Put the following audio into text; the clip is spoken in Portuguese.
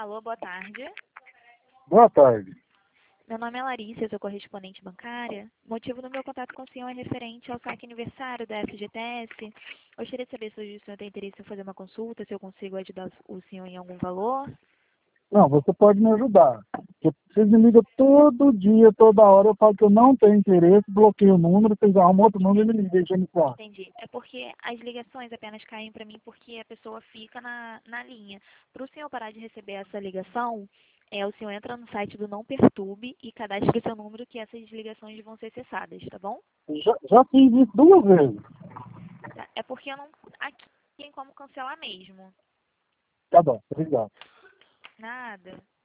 Alô, boa tarde. Boa tarde. Meu nome é Larissa, eu sou correspondente bancária. O motivo do meu contato com o senhor é referente ao saque aniversário da FGTS. Gostaria de saber se o senhor tem interesse em fazer uma consulta, se eu consigo ajudar o senhor em algum valor. Não, você pode me ajudar. Porque vocês me ligam todo dia, toda hora, eu falo que eu não tenho interesse, bloqueio o número, vocês arrumam outro número e me ligam, deixa me falar. Entendi. É porque as ligações apenas caem para mim porque a pessoa fica na linha. Para o senhor parar de receber essa ligação, o senhor entra no site do Não Perturbe e cadastre seu número que essas ligações vão ser cessadas, tá bom? Já fiz isso 2 vezes. Tá? É porque eu não. Aqui tem como cancelar mesmo. Tá bom, obrigado. Nada.